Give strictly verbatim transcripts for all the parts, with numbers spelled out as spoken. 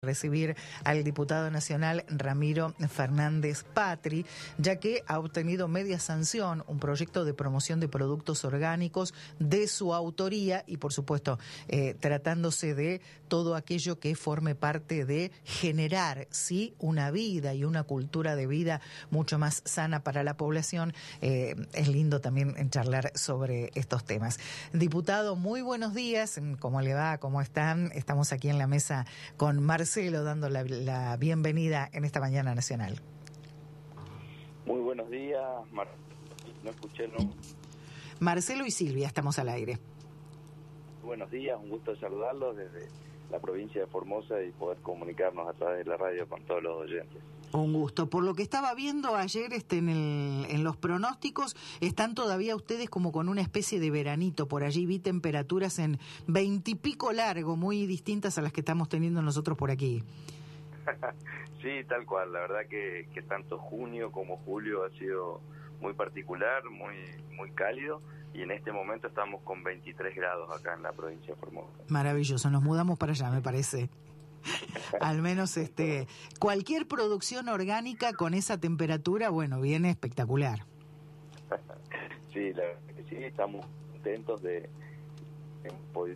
recibir al diputado nacional Ramiro Fernández Patri, ya que ha obtenido media sanción un proyecto de promoción de productos orgánicos de su autoría y, por supuesto, eh, tratándose de todo aquello que forme parte de generar, sí, una vida y una cultura de vida mucho más sana para la población. Eh, es lindo también charlar sobre estos temas. Diputado, muy buenos días. ¿Cómo le va? ¿Cómo están? Estamos aquí en la mesa con Marcelo. Marcelo dando la, la bienvenida en esta mañana nacional. Muy buenos días, Mar... no escuché, ¿no? Marcelo y Silvia, estamos al aire. Buenos días, un gusto saludarlos desde la provincia de Formosa y poder comunicarnos a través de la radio con todos los oyentes. Un gusto. Por lo que estaba viendo ayer este, en, el, en los pronósticos, están todavía ustedes como con una especie de veranito. Por allí vi temperaturas en veintipico largo, muy distintas a las que estamos teniendo nosotros por aquí. Sí, tal cual. La verdad que, que tanto junio como julio ha sido muy particular, muy, muy cálido. Y en este momento estamos con veintitrés grados acá en la provincia de Formosa. Maravilloso. Nos mudamos para allá, me parece. Al menos este cualquier producción orgánica con esa temperatura, bueno, viene espectacular. Sí, la verdad que sí, estamos contentos de hemos podido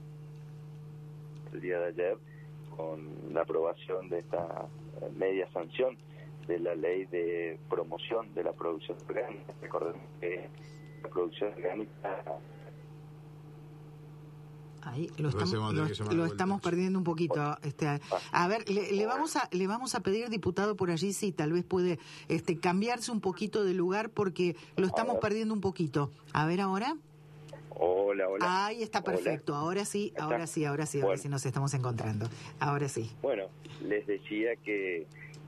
el día de ayer con la aprobación de esta media sanción de la ley de promoción de la producción orgánica. Recordemos que la producción orgánica Ahí lo estamos, lo, lo estamos perdiendo un poquito. Este, a, a ver, le, le vamos a le vamos a pedir, diputado, por allí si tal vez puede este cambiarse un poquito de lugar porque lo estamos perdiendo un poquito. A ver ahora. Hola, hola. Ahí está perfecto. Hola. Ahora sí, ¿Está? ahora sí, ahora sí, Bueno. ahora sí nos estamos encontrando. Ahora sí. Bueno, les decía que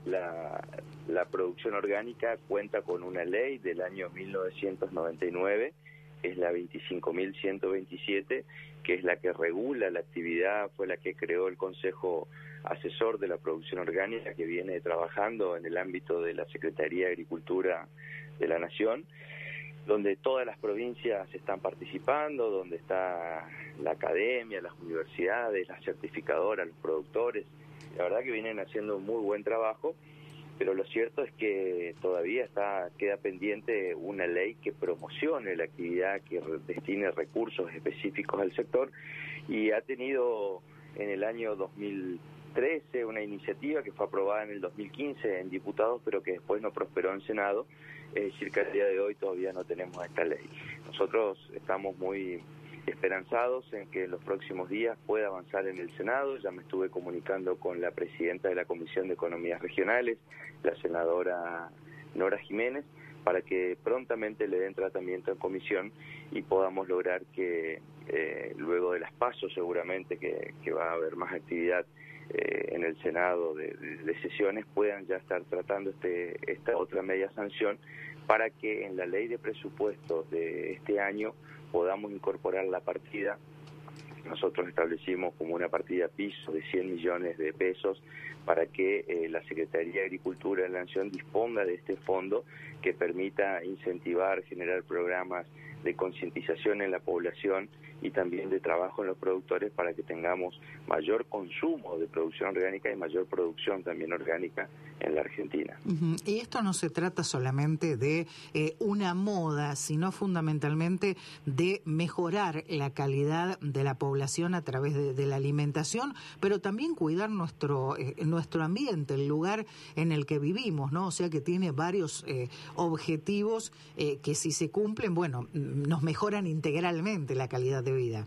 la, la producción orgánica cuenta con una ley del año mil novecientos noventa y nueve, es la veinticinco mil ciento veintisiete, que es la que regula la actividad, fue la que creó el Consejo Asesor de la Producción Orgánica, que viene trabajando en el ámbito de la Secretaría de Agricultura de la Nación, donde todas las provincias están participando, donde está la academia, las universidades, las certificadoras, los productores. La verdad que vienen haciendo un muy buen trabajo, pero lo cierto es que todavía está queda pendiente una ley que promocione la actividad, que destine recursos específicos al sector, y ha tenido en el año dos mil trece una iniciativa que fue aprobada en el dos mil quince en diputados, pero que después no prosperó en Senado. Es decir, que al día de hoy todavía no tenemos esta ley. Nosotros estamos muy esperanzados en que en los próximos días pueda avanzar en el Senado. Ya me estuve comunicando con la presidenta de la Comisión de Economías Regionales, la senadora Nora Jiménez, para que prontamente le den tratamiento en comisión y podamos lograr que eh, luego de las PASO seguramente que, que va a haber más actividad eh, en el Senado de, de, de sesiones, puedan ya estar tratando este esta otra media sanción para que en la ley de presupuestos de este año podamos incorporar la partida. Nosotros establecimos como una partida piso de cien millones de pesos para que eh, la Secretaría de Agricultura de la Nación disponga de este fondo que permita incentivar, generar programas de concientización en la población y también de trabajo en los productores para que tengamos mayor consumo de producción orgánica y mayor producción también orgánica en la Argentina. Uh-huh. Y esto no se trata solamente de eh, una moda, sino fundamentalmente de mejorar la calidad de la población a través de, de la alimentación, pero también cuidar nuestro eh, nuestro ambiente, el lugar en el que vivimos, ¿no? O sea que tiene varios eh, objetivos eh, que si se cumplen, bueno, nos mejoran integralmente la calidad de vida.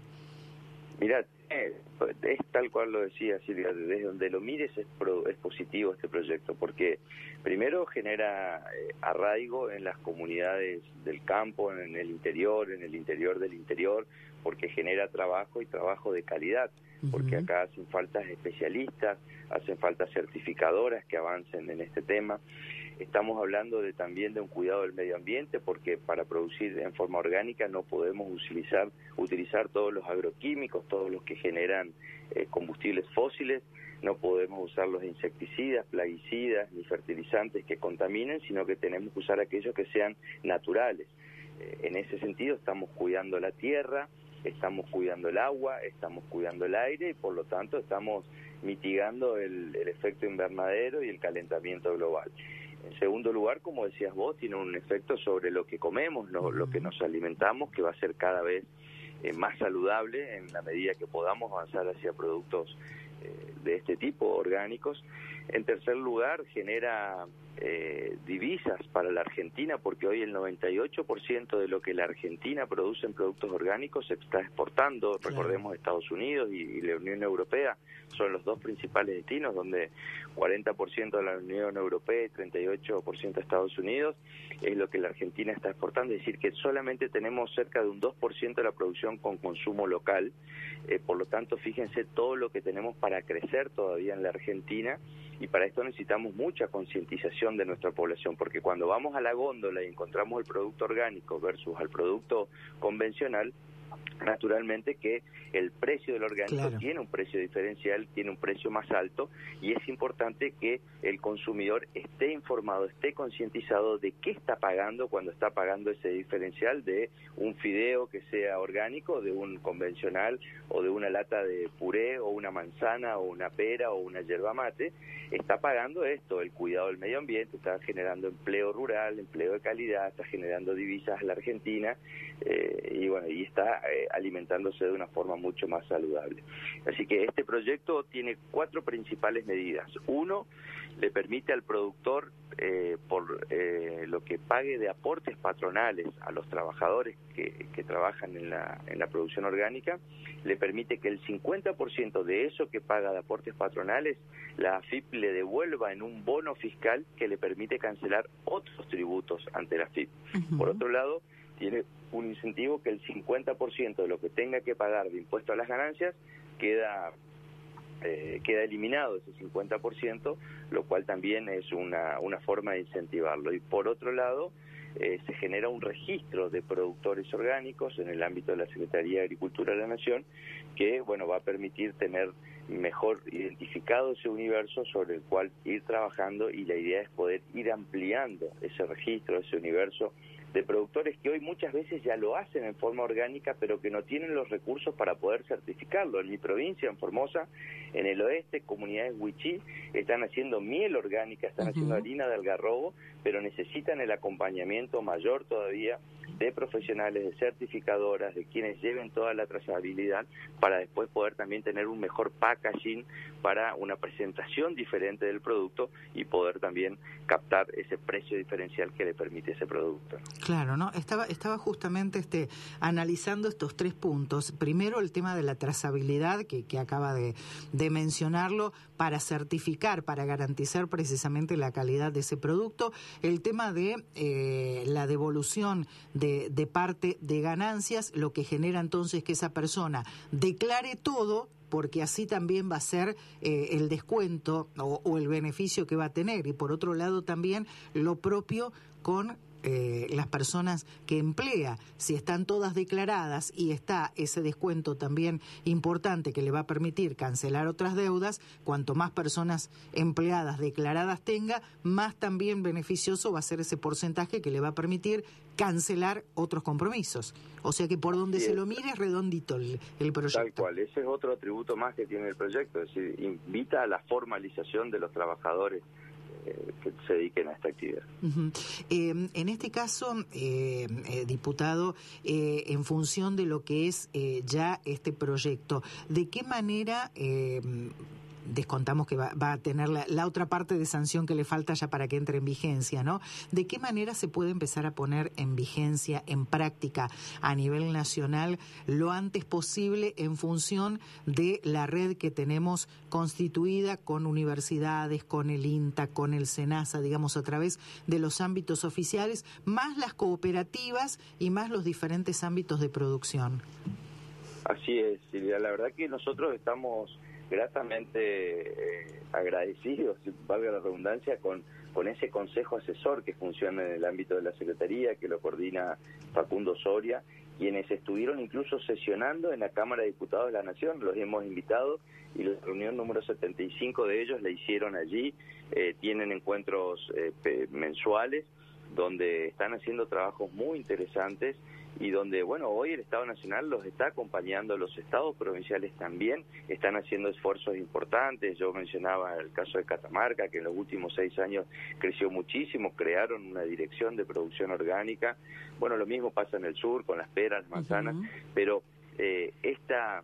Mirá, eh, es tal cual lo decía Silvia, desde donde lo mires es, pro, es positivo este proyecto, porque primero genera eh, arraigo en las comunidades del campo, en el interior, en el interior del interior, porque genera trabajo y trabajo de calidad, porque uh-huh. acá hacen falta especialistas, hacen falta certificadoras que avancen en este tema. Estamos hablando de también de un cuidado del medio ambiente, porque para producir en forma orgánica no podemos utilizar utilizar todos los agroquímicos, todos los que generan eh, combustibles fósiles, no podemos usar los insecticidas, plaguicidas ni fertilizantes que contaminen, sino que tenemos que usar aquellos que sean naturales. Eh, en ese sentido estamos cuidando la tierra, estamos cuidando el agua, estamos cuidando el aire y por lo tanto estamos mitigando el, el efecto invernadero y el calentamiento global. En segundo lugar, como decías vos, tiene un efecto sobre lo que comemos, lo, lo que nos alimentamos, que va a ser cada vez eh, más saludable en la medida que podamos avanzar hacia productos eh, de este tipo, orgánicos. En tercer lugar, genera eh, divisas para la Argentina, porque hoy el noventa y ocho por ciento de lo que la Argentina produce en productos orgánicos se está exportando. Claro. Recordemos, Estados Unidos y, y la Unión Europea son los dos principales destinos, donde cuarenta por ciento de la Unión Europea y treinta y ocho por ciento de Estados Unidos es lo que la Argentina está exportando, es decir, que solamente tenemos cerca de un dos por ciento de la producción con consumo local. Eh, por lo tanto, fíjense todo lo que tenemos para crecer todavía en la Argentina, y para esto necesitamos mucha concientización de nuestra población, porque cuando vamos a la góndola y encontramos el producto orgánico versus al producto convencional, naturalmente que el precio del orgánico claro. tiene un precio diferencial, tiene un precio más alto, y es importante que el consumidor esté informado, esté concientizado de qué está pagando cuando está pagando ese diferencial de un fideo que sea orgánico, de un convencional, o de una lata de puré, o una manzana, o una pera, o una yerba mate. Está pagando esto, el cuidado del medio ambiente, está generando empleo rural, empleo de calidad, está generando divisas a la Argentina, eh, y bueno, y está eh, alimentándose de una forma mucho más saludable. Así que este proyecto tiene cuatro principales medidas. Uno, le permite al productor, eh, por eh, lo que pague de aportes patronales a los trabajadores que, que trabajan en la, en la producción orgánica, le permite que el cincuenta por ciento de eso que paga de aportes patronales, la A F I P le devuelva en un bono fiscal que le permite cancelar otros tributos ante la A F I P. Uh-huh. Por otro lado, tiene un incentivo que el cincuenta por ciento de lo que tenga que pagar de impuesto a las ganancias queda eh, queda eliminado ese cincuenta por ciento, lo cual también es una, una forma de incentivarlo. Y por otro lado, eh, se genera un registro de productores orgánicos en el ámbito de la Secretaría de Agricultura de la Nación, que bueno va a permitir tener mejor identificado ese universo sobre el cual ir trabajando, y la idea es poder ir ampliando ese registro, ese universo de productores que hoy muchas veces ya lo hacen en forma orgánica, pero que no tienen los recursos para poder certificarlo. En mi provincia, en Formosa, en el oeste, comunidades wichí están haciendo miel orgánica, están uh-huh. haciendo harina de algarrobo, pero necesitan el acompañamiento mayor todavía de profesionales, de certificadoras, de quienes lleven toda la trazabilidad, para después poder también tener un mejor packaging para una presentación diferente del producto y poder también captar ese precio diferencial que le permite ese producto. Claro, ¿no? Estaba, estaba justamente este, analizando estos tres puntos. Primero, el tema de la trazabilidad, que, que acaba de, de mencionarlo, para certificar, para garantizar precisamente la calidad de ese producto. El tema de eh, la devolución de, de parte de ganancias, lo que genera entonces que esa persona declare todo, porque así también va a ser eh, el descuento o, o el beneficio que va a tener. Y por otro lado también lo propio con Eh, las personas que emplea, si están todas declaradas y está ese descuento también importante que le va a permitir cancelar otras deudas, cuanto más personas empleadas declaradas tenga, más también beneficioso va a ser ese porcentaje que le va a permitir cancelar otros compromisos. O sea que por donde se lo mire es redondito el, el proyecto. Tal cual, ese es otro atributo más que tiene el proyecto, es decir, invita a la formalización de los trabajadores que se dediquen a esta actividad. Uh-huh. Eh, en este caso, eh, eh, diputado, eh, en función de lo que es eh, ya este proyecto, ¿de qué manera eh, descontamos que va, va a tener la, la otra parte de sanción que le falta ya para que entre en vigencia, ¿no? ¿De qué manera se puede empezar a poner en vigencia, en práctica, a nivel nacional, lo antes posible en función de la red que tenemos constituida con universidades, con el INTA, con el SENASA, digamos, a través de los ámbitos oficiales, más las cooperativas y más los diferentes ámbitos de producción? Así es, Silvia. La verdad que nosotros estamos gratamente eh, agradecidos, si valga la redundancia, con, con ese consejo asesor que funciona en el ámbito de la Secretaría, que lo coordina Facundo Soria, quienes estuvieron incluso sesionando en la Cámara de Diputados de la Nación. Los hemos invitado y la reunión número setenta y cinco de ellos la hicieron allí. Eh, tienen encuentros eh, mensuales donde están haciendo trabajos muy interesantes y donde, bueno, hoy el Estado Nacional los está acompañando, los estados provinciales también están haciendo esfuerzos importantes. Yo mencionaba el caso de Catamarca, que en los últimos seis años creció muchísimo, crearon una dirección de producción orgánica. Bueno, lo mismo pasa en el sur, con las peras, las manzanas, uh-huh. pero eh, esta...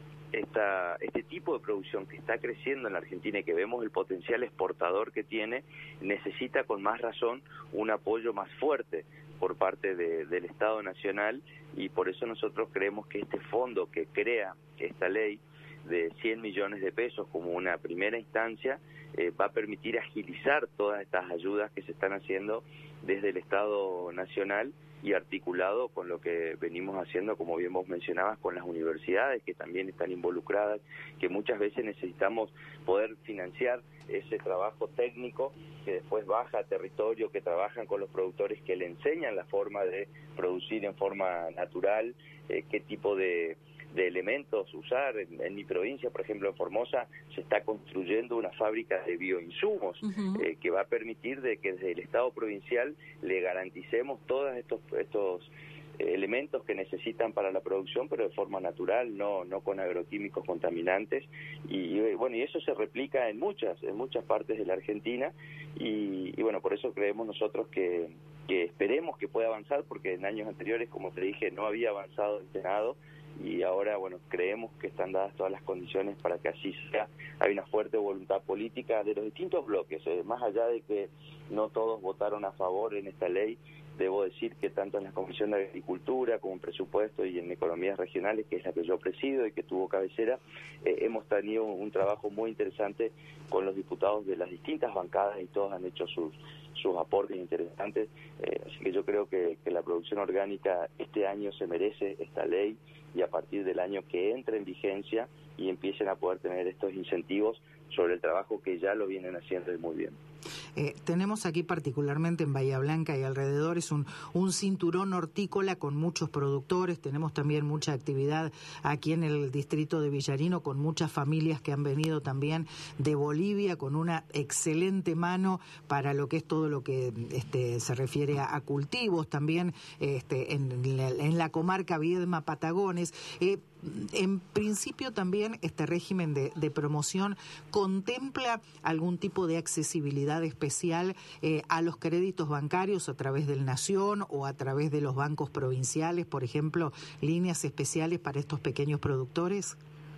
Esta, este tipo de producción que está creciendo en la Argentina y que vemos el potencial exportador que tiene, necesita con más razón un apoyo más fuerte por parte de, del Estado Nacional, y por eso nosotros creemos que este fondo que crea esta ley de cien millones de pesos como una primera instancia eh, va a permitir agilizar todas estas ayudas que se están haciendo desde el Estado Nacional y articulado con lo que venimos haciendo, como bien vos mencionabas, con las universidades que también están involucradas, que muchas veces necesitamos poder financiar ese trabajo técnico que después baja a territorio, que trabajan con los productores, que le enseñan la forma de producir en forma natural, eh, qué tipo de de elementos usar. En, en mi provincia, por ejemplo, en Formosa, se está construyendo una fábrica de bioinsumos uh-huh. eh, que va a permitir de que desde el Estado provincial le garanticemos todos estos estos eh, elementos que necesitan para la producción, pero de forma natural, no no con agroquímicos contaminantes. Y, y bueno, y eso se replica en muchas en muchas partes de la Argentina, y, y bueno, por eso creemos nosotros que, que esperemos que pueda avanzar, porque en años anteriores, como te dije, no había avanzado el Senado, y ahora, bueno, creemos que están dadas todas las condiciones para que así sea. Hay una fuerte voluntad política de los distintos bloques, eh, más allá de que no todos votaron a favor en esta ley. Debo decir que tanto en la Comisión de Agricultura como en Presupuesto y en Economías Regionales, que es la que yo presido y que tuvo cabecera, eh, hemos tenido un trabajo muy interesante con los diputados de las distintas bancadas, y todos han hecho sus sus aportes interesantes, eh, así que yo creo que, que la producción orgánica este año se merece esta ley, y a partir del año que entre en vigencia y empiecen a poder tener estos incentivos sobre el trabajo que ya lo vienen haciendo muy bien. Eh, tenemos aquí particularmente en Bahía Blanca y alrededores un, un cinturón hortícola con muchos productores. Tenemos también mucha actividad aquí en el distrito de Villarino, con muchas familias que han venido también de Bolivia, con una excelente mano para lo que es todo lo que este, se refiere a, a cultivos también este, en, la, en la comarca Viedma Patagones. Eh, En principio también este régimen de, de promoción contempla algún tipo de accesibilidad especial eh, a los créditos bancarios a través del Nación o a través de los bancos provinciales, por ejemplo, líneas especiales para estos pequeños productores.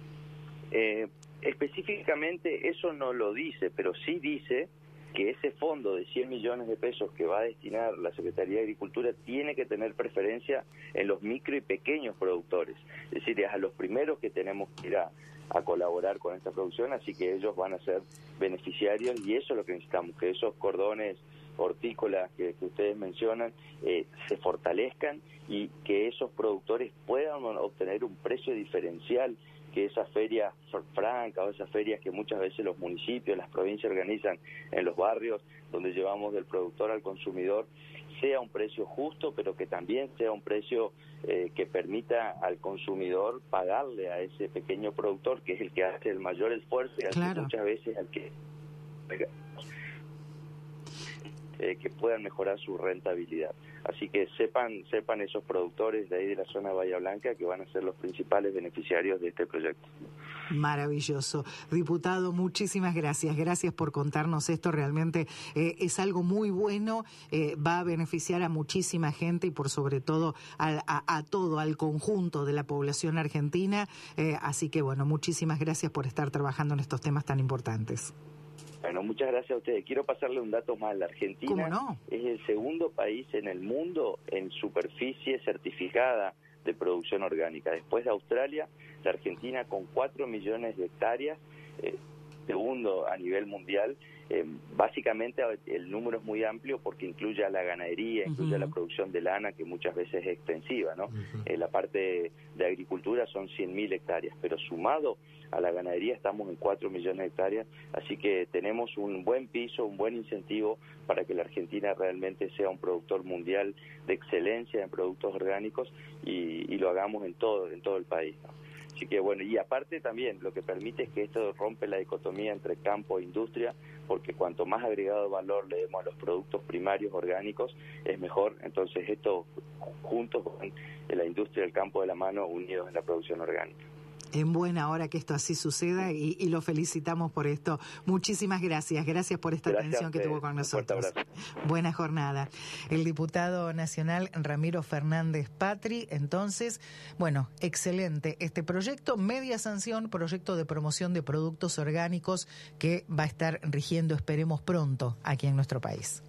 Eh, específicamente eso no lo dice, pero sí dice que ese fondo de cien millones de pesos que va a destinar la Secretaría de Agricultura tiene que tener preferencia en los micro y pequeños productores. Es decir, es a los primeros que tenemos que ir a, a colaborar con esta producción, así que ellos van a ser beneficiarios, y eso es lo que necesitamos, que esos cordones hortícolas que, que ustedes mencionan eh, se fortalezcan, y que esos productores puedan obtener un precio diferencial, que esas ferias francas o esas ferias que muchas veces los municipios, las provincias organizan en los barrios, donde llevamos del productor al consumidor, sea un precio justo, pero que también sea un precio eh, que permita al consumidor pagarle a ese pequeño productor, que es el que hace el mayor esfuerzo, y claro. muchas veces al que eh, que puedan mejorar su rentabilidad. Así que sepan sepan esos productores de ahí de la zona de Bahía Blanca que van a ser los principales beneficiarios de este proyecto. Maravilloso. Diputado, muchísimas gracias. Gracias por contarnos esto. Realmente eh, es algo muy bueno, eh, va a beneficiar a muchísima gente y por sobre todo a, a, a todo, al conjunto de la población argentina. Eh, así que bueno, muchísimas gracias por estar trabajando en estos temas tan importantes. Bueno, muchas gracias a ustedes. Quiero pasarle un dato más. La Argentina ¿Cómo no? es el segundo país en el mundo en superficie certificada de producción orgánica. Después de Australia, la Argentina con cuatro millones de hectáreas, eh, segundo a nivel mundial. Eh, básicamente el número es muy amplio porque incluye a la ganadería, incluye uh-huh. a la producción de lana, que muchas veces es extensiva, ¿no? Uh-huh. Eh, la parte de, de agricultura son cien mil hectáreas, pero sumado a la ganadería estamos en cuatro millones de hectáreas, así que tenemos un buen piso, un buen incentivo para que la Argentina realmente sea un productor mundial de excelencia en productos orgánicos, y, y lo hagamos en todo, en todo el país, ¿no? Así que bueno, y aparte también lo que permite es que esto rompe la dicotomía entre campo e industria, porque cuanto más agregado de valor le demos a los productos primarios orgánicos, es mejor. Entonces, esto juntos con la industria del campo de la mano, unidos en la producción orgánica. En buena hora que esto así suceda y, y lo felicitamos por esto. Muchísimas gracias. Gracias por esta Gracias atención que tuvo con nosotros. Un Buena jornada. El diputado nacional Ramiro Fernández Patri. Entonces, bueno, excelente este proyecto, media sanción, proyecto de promoción de productos orgánicos que va a estar rigiendo, esperemos pronto, aquí en nuestro país.